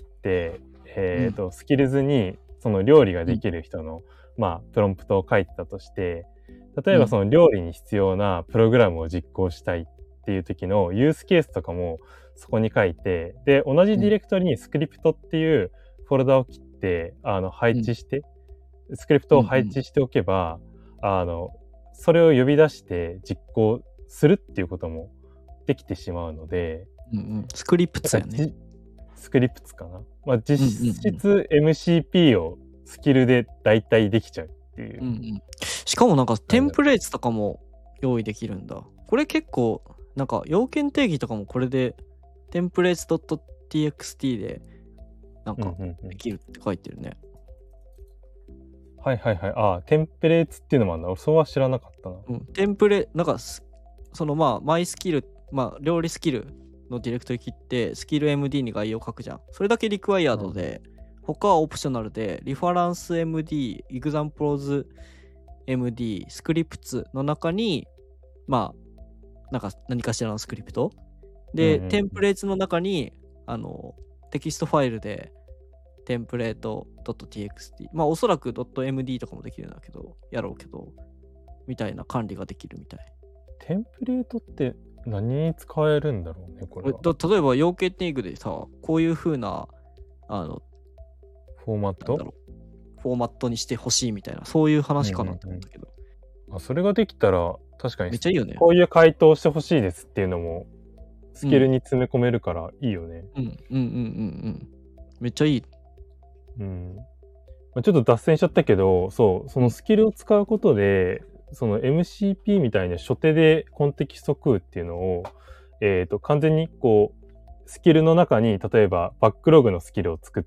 えっ、と、スキルズにその料理ができる人の、まあ、プロンプトを書いてたとして、例えばその料理に必要なプログラムを実行したいっていう時のユースケースとかもそこに書いて、で、同じディレクトリにスクリプトっていうフォルダを切って、あの、配置して、スクリプトを配置しておけば、あの、それを呼び出して実行するっていうこともできてしまうので、 うんうん、スクリプトやね。 スクリプトかな。まあ、実質 エムシーピー をスキルで大体できちゃうっていう。 うんうん、しかもなんかテンプレートとかも用意できるんだ。これ結構なんか要件定義とかもこれでテンプレート .txt でなんかできるって書いてるね。 うんうんうん、はいはいはい。ああ、テンプレートっていうのもあるんだ。俺そうは知らなかったな。 うん、テンプレ、なんかそのまあマイスキル、まあ料理スキルのディレクトリ切ってスキル エムディー に概要書くじゃん。それだけリクワイアードで、うん、他はオプショナルで、リファランス エムディー、エグザンプローズ エムディー、スクリプツの中に、まあ、なんか何かしらのスクリプト。で、うんうんうん、テンプレートの中に、あの、テキストファイルで、テンプレート .txt。まあ、おそらく .md とかもできるんだけど、やろうけど、みたいな管理ができるみたい。 テンプレートって何に使えるんだろうね、これは。 例えば、要件定義でさ、こういう風な、あの、 フォーマットフォーマットにしてほしいみたいな、そういう話かなと思ったけど、 うんうんうん、あ、それができたら確かにめっちゃいいよね。 こういう回答してほしいですっていうのもスキルに詰め込めるからいいよね。 うん、うん、うんうんうんうんめっちゃいい。 うん、まあ、ちょっと脱線しちゃったけど、そうそのスキルを使うことで、うん、その エムシーピー みたいな初手でコンテキスト空っていうのを、えーと、完全にこうスキルの中に例えばバックログのスキルを作って、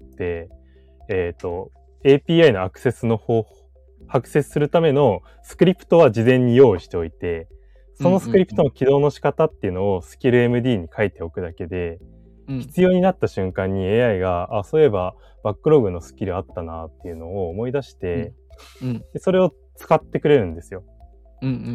えーとエーピーアイ のアクセスの方法、アクセスするためのスクリプトは事前に用意しておいて、そのスクリプトの起動の仕方っていうのをスキル エムディー に書いておくだけで、うん、必要になった瞬間に エーアイ が、あ、そういえばバックログのスキルあったなっていうのを思い出して、うんうん、でそれを使ってくれるんですよ。 うんうんうんうん、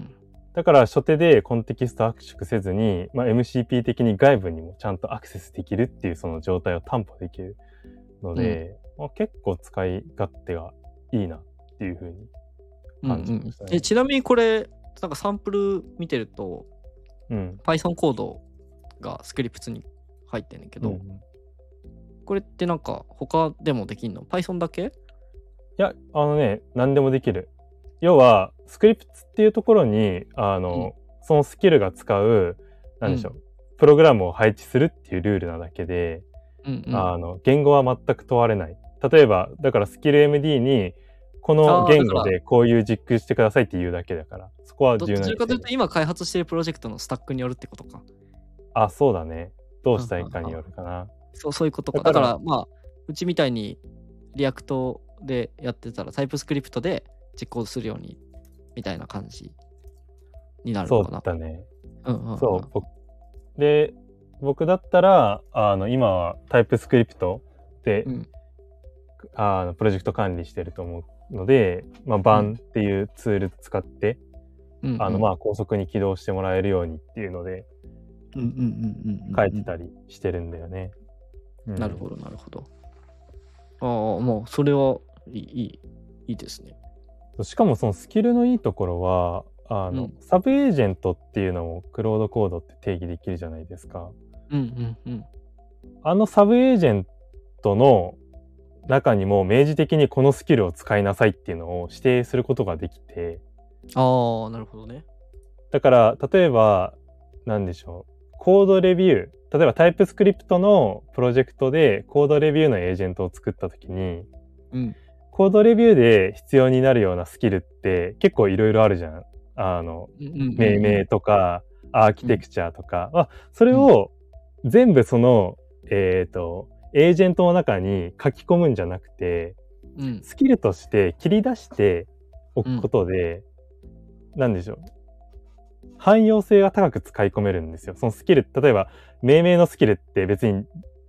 だから初手でコンテキスト圧縮せずに、まあ、エムシーピー 的に外部にもちゃんとアクセスできるっていうその状態を担保できるので、うんまあ、結構使い勝手がいいなっていう風に感じましたね。 うんうん、えちなみにこれなんかサンプル見てると、うん、Python コードがスクリプトに入ってんねんけど、うんうん、これってなんか他でもできんの？ Python だけ？いや、あのね、何でもできる。要はスクリプトっていうところにあの、うん、そのスキルが使う何でしょう、うん、プログラムを配置するっていうルールなだけで、うんうん、あの言語は全く問われない。例えばだからスキル エムディー にこの言語でこういう実行してくださいって言うだけだから、そこは柔軟に。 どちらかというと今開発しているプロジェクトのスタックによるってことか。 あ、そうだね。どうしたいかによるかな。 あああそう、そういうことか。だから、だからまあうちみたいにリアクトでやってたらタイプスクリプトで実行するようにみたいな感じになるのかな。 そうだね。 うんうんうん、 そうで僕だったらあの今はタイプスクリプトで、うん、あのプロジェクト管理してると思うので、まあ、バンっていうツール使って、うん、あのまあ高速に起動してもらえるようにっていうので書いてたりしてるんだよね。 うん、なるほどなるほど。ああもうそれはいいいいいいですね。 しかもそのスキルのいいところはあの、うん、サブエージェントっていうのをクロードコードって定義できるじゃないですか。 うんうんうん、 あのサブエージェントの中にも明示的にこのスキルを使いなさいっていうのを指定することができて、 ああなるほどね。 だから例えば何でしょう、コードレビュー、例えばタイプスクリプトのプロジェクトでコードレビューのエージェントを作ったときに、うん、コードレビューで必要になるようなスキルって結構いろいろあるじゃん。あの、うんうんうん、命名とかアーキテクチャとか、うん、あそれを全部その、えっとエージェントの中に書き込むんじゃなくて、うん、スキルとして切り出しておくことで、うん、なんでしょう、汎用性が高く使い込めるんですよ。そのスキル、例えば命名のスキルって別に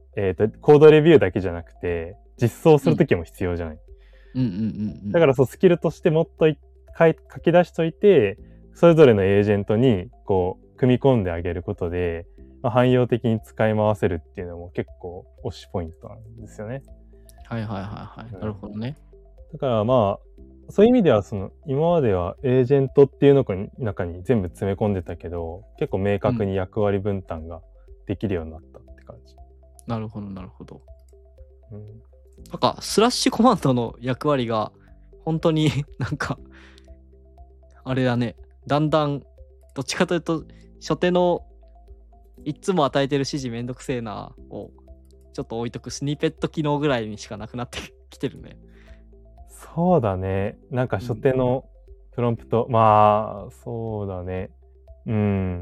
えっと、コードレビューだけじゃなくて、実装するときも必要じゃない。 うんうんうんうん。 だからそう、スキルとしてもっとい書い書き出しといて、それぞれのエージェントに、こう、組み込んであげることで、まあ、汎用的に使い回せるっていうのも結構推しポイントなんですよね。 はいはいはいはい。 うんなるほどね。 だからまあ、そういう意味では、その、今まではエージェントっていうのに中に全部詰め込んでたけど、結構明確に役割分担ができるようになったって感じ。 なるほどなるほど。 うん、 なんかスラッシュコマンドの役割が本当になんかあれだね。だんだんどっちかというと初手のいつも与えてる指示めんどくせえなをちょっと置いとくスニペット機能ぐらいにしかなくなってきてるね。 そうだね。なんか初手のプロンプト、うん、まあ、そうだね。うん。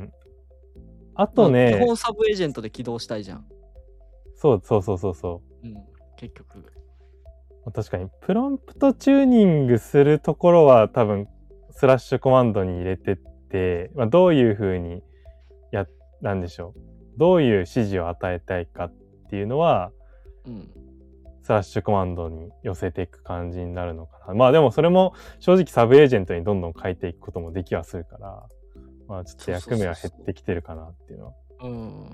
あとね、 まあ、基本サブエージェントで起動したいじゃん。 そうそうそうそうそう。 うん、結局。 確かに、プロンプトチューニングするところは多分、スラッシュコマンドに入れてって、まあ、どういう風にや、なんでしょう。どういう指示を与えたいかっていうのは、 うん、 スラッシュコマンドに寄せていく感じになるのかな。まあでもそれも正直サブエージェントにどんどん書いていくこともできはするから、まあちょっと役目は減ってきてるかなっていうのは。 うん、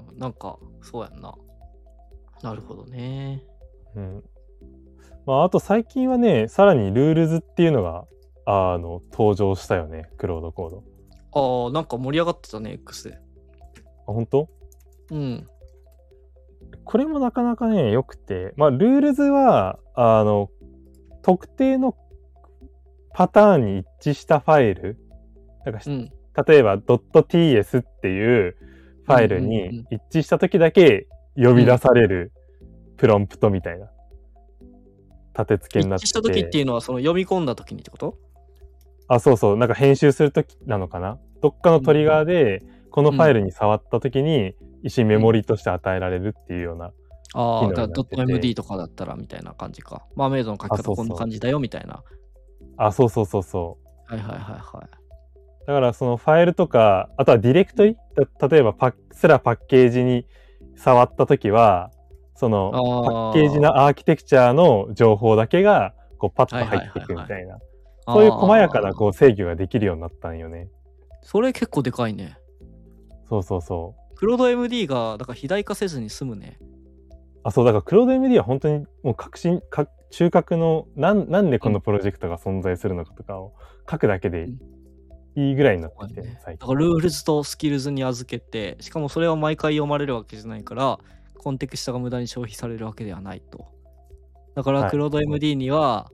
なんかそうやんな。なるほどね。 うん。まああと最近はね、さらにルールズっていうのが、あの、登場したよね、クロードコード。ああ、なんか盛り上がってたね、X で。 あ、本当？ うん。 これもなかなかね、良くて、まあ、ルールズは、あの、特定のパターンに一致したファイル、だから、うん、例えば .ts っていうファイルに一致した時だけ呼び出されるプロンプトみたいな立て付けになってて。 一致した時っていうのはその読み込んだ時にってこと？ あ、そうそう。なんか編集する時なのかな？どっかのトリガーでこのファイルに触った時に一緒にメモリとして与えられるっていうような機能になってて。 ああ、だから .md とかだったらみたいな感じか。マーメイドの書き方こんな感じだよみたいな。 あ、そうそうそうそう。 はいはいはいはい。 だからそのファイルとか、あとはディレクトリ、例えばパッスラパッケージに触ったときは、そのパッケージのアーキテクチャの情報だけがこうパッと入っていくみたいな。そういう細やかなこう制御ができるようになったんよね。 それ結構でかいね。 そうそうそう。 クロード エムディー がだから肥大化せずに済むね。 あ、そう、だからクロード エムディー は本当にもう革新、か中核のなん、なんでこのプロジェクトが存在するのかとかを書くだけでいいぐらいになってきて、ね、 最近。だからルールズとスキルズに預けて、しかもそれは毎回読まれるわけじゃないから、コンテクストが無駄に消費されるわけではないと。だからクロード エムディー には、はい、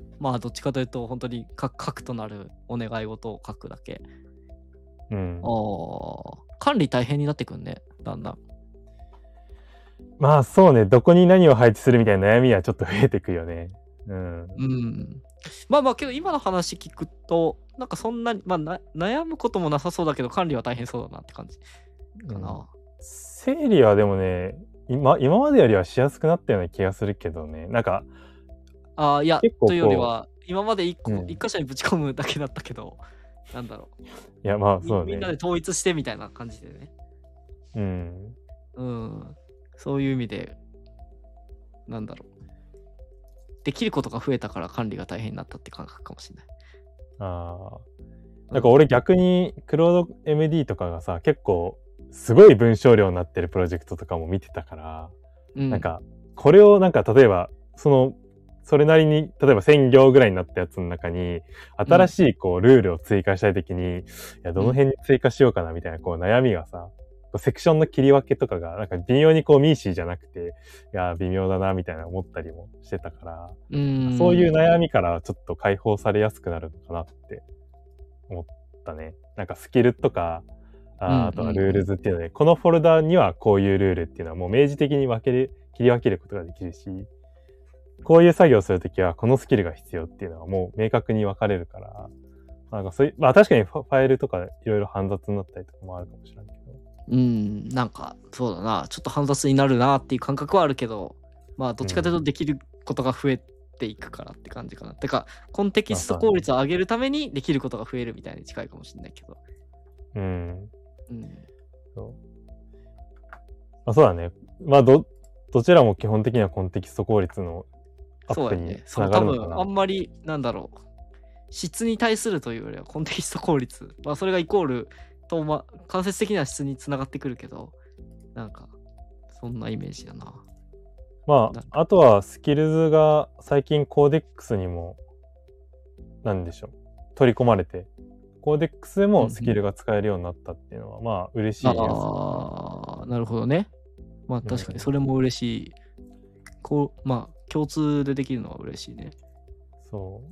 まあどっちかというと本当に核となるお願い事を書くだけ。 うん。 ああ、管理大変になってくんね、だんだん。 まあそうね、どこに何を配置するみたいな悩みはちょっと増えてくよね。うん。 うん。まあまあけど今の話聞くと、なんかそんなに、まあな悩むこともなさそうだけど管理は大変そうだなって感じかな。うん、 整理はでもね、今、今までよりはしやすくなったような気がするけどね。なんか、 ああ、いや、というよりは、今まで一個、うん、一箇所にぶち込むだけだったけど、なんだろう。 いや、まあそうね。 みんなで統一してみたいな感じでね。 うん。 うん。そういう意味で、なんだろう。できることが増えたから管理が大変になったって感覚かもしれない。 ああ。なんか俺逆にクロード エムディー とかがさ、結構すごい文章量になってるプロジェクトとかも見てたから、うん、なんかこれをなんか例えばそのそれなりに例えばせん行ぐらいになったやつの中に新しいこうルールを追加したいときに、うん、いやどの辺に追加しようかなみたいなこう悩みがさ、セクションの切り分けとかがなんか微妙にこうミーシーじゃなくて、いや微妙だなみたいな思ったりもしてたから、うん、そういう悩みからちょっと解放されやすくなるのかなって思ったね。なんかスキルとか、あ, あとはルールズっていうので、このフォルダにはこういうルールっていうのはもう明示的に分ける、切り分けることができるし、こういう作業をするときはこのスキルが必要っていうのはもう明確に分かれるから、なんかそういう、まあ確かにファイルとかいろいろ煩雑になったりとかもあるかもしれないけど。 うん、なんかそうだな、ちょっと煩雑になるなっていう感覚はあるけど、まあどっちかというとできることが増えていくからって感じかな。うん、てか、コンテキスト効率を上げるためにできることが増えるみたいに近いかもしれないけど。 うん。 うん。 そう。あ、そうだね。まあど、 どちらも基本的にはコンテキスト効率のアップにつながるのかな。 そう多分あんまりなんだろう、質に対するというよりはコンテキスト効率、まあそれがイコールと、まあ、間接的な質につながってくるけど、なんかそんなイメージだな。 まああとはスキルズが最近コーデックスにもなんでしょう取り込まれて、コーデックスでもスキルが使えるようになったっていうのは、うんうん、まあ嬉しいニュース。 ああ、なるほどね。まあ確かにそれも嬉しい。うん、こうまあ共通でできるのは嬉しいね。 そう。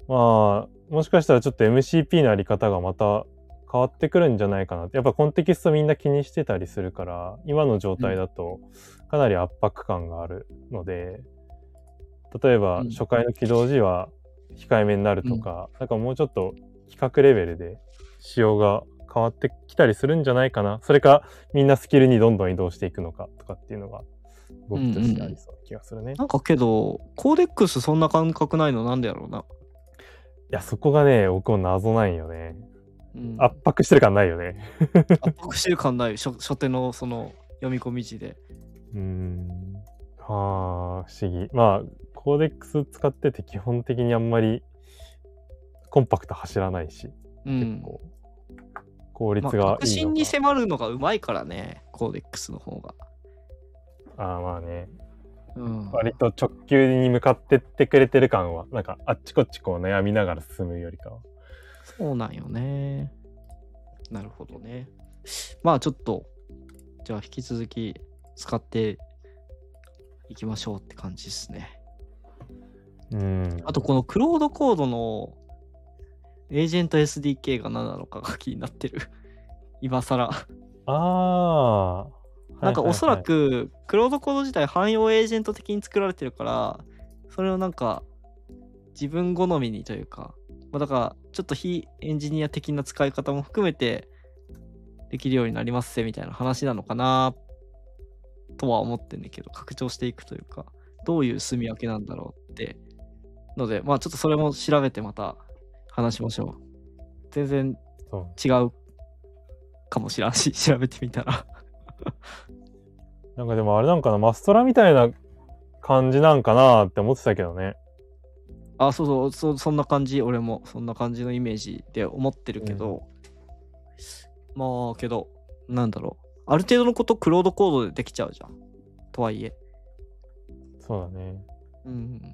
まあもしかしたらちょっと エムシーピー のあり方がまた変わってくるんじゃないかなって。やっぱコンテキストみんな気にしてたりするから、今の状態だとかなり圧迫感があるので、うん、例えば初回の起動時は控えめになるとか、うん、なんかもうちょっと比較レベルで仕様が変わってきたりするんじゃないかな。それかみんなスキルにどんどん移動していくのかとかっていうのが動きとしてありそうな気がするね。 うんうん、なんかけどコーデックスそんな感覚ないのなんでやろうな。いやそこがね僕も謎ないよね。うん、圧迫してる感ないよね。 圧迫してる感ない初初手のその読み込み時で。 うーん。はあ不思議。まあコーデックス使ってて基本的にあんまりコンパクト走らないし、うん、結構効率がいいのか、まあ、 革新に迫るのがうまいからねコーデックスの方が。 ああまあね、 うん、 割と直球に向かってってくれてる感はなんかあっちこっちこう悩みながら進むよりかは。 そうなんよね。なるほどね。まあちょっとじゃあ引き続き使っていきましょうって感じですね。 うん。 あとこのクロードコードのエージェント エスディーケー が何なのかが気になってる。今更。 ああ。 なんかおそらくクロードコード自体汎用エージェント的に作られてるから、それをなんか自分好みにというか、まあ、だからちょっと非エンジニア的な使い方も含めてできるようになりますぜみたいな話なのかなとは思ってんだけど、拡張していくというか、どういう住み分けなんだろうってので、まあちょっとそれも調べてまた話しましょう。全然違うかもしらんし、調べてみたらなんかでもあれなんかな、マストラみたいな感じなんかなって思ってたけどね。 あ、そうそう、そ, そんな感じ、俺もそんな感じのイメージで思ってるけど、うん、まあけど、なんだろう、ある程度のことクロードコードでできちゃうじゃん。とはいえ。 そうだね。 うん。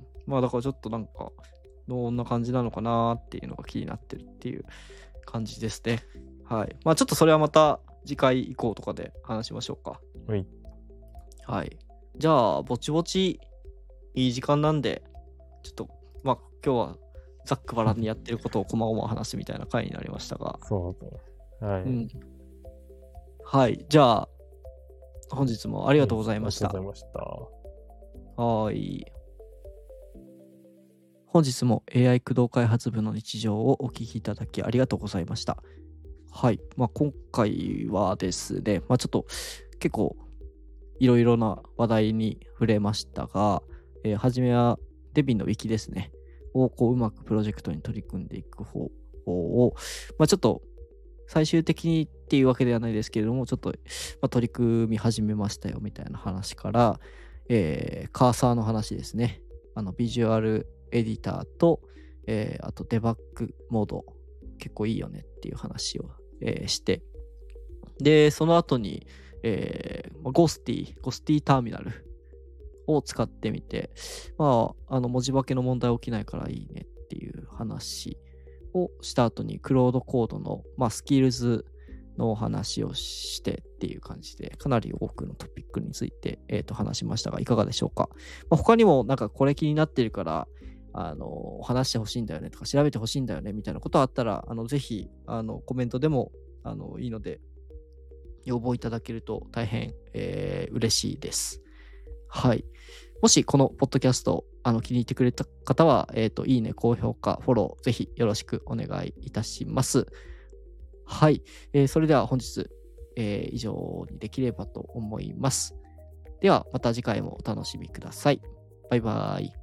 まあだからちょっとなんか、どんな感じなのかなっていうのが気になってるっていう感じですね。はい。まあちょっとそれはまた次回以降とかで話しましょうか。 はい。 はい。じゃあ、ぼちぼちいい時間なんで、ちょっと、まあ今日はざっくばらんにやってることをこまごま話すみたいな回になりましたが。 そうだね。はい。うん、 はい。じゃあ、本日もありがとうございました。 ありがとうございました。はい。本日も エーアイ 駆動開発部の日常をお聞きいただきありがとうございました。はい。まあ、今回はですね、まあ、ちょっと結構いろいろな話題に触れましたが、えー、初めはデビンのウィキですね、をこううまくプロジェクトに取り組んでいく方法を、まあ、ちょっと最終的にっていうわけではないですけれども、ちょっと、まあ、取り組み始めましたよみたいな話から、えー、カーサーの話ですね。あのビジュアルエディターと、えー、あとデバッグモード結構いいよねっていう話を、えー、して、でその後に、えー、ゴスティゴスティターミナルを使ってみて、まああの文字化けの問題起きないからいいねっていう話をした後にクロードコードの、まあ、スキルズのお話をしてっていう感じでかなり多くのトピックについて、えー、と話しましたがいかがでしょうか。まあ、他にもなんかこれ気になってるからあの話してほしいんだよねとか調べてほしいんだよねみたいなことあったらあのぜひあのコメントでもあのいいので要望いただけると大変、えー、嬉しいです。はい。もしこのポッドキャストあの気に入ってくれた方は、えーと、いいね、高評価、フォローぜひよろしくお願いいたします。はい。えー、それでは本日、えー、以上にできればと思います。ではまた次回もお楽しみください。バイバイ。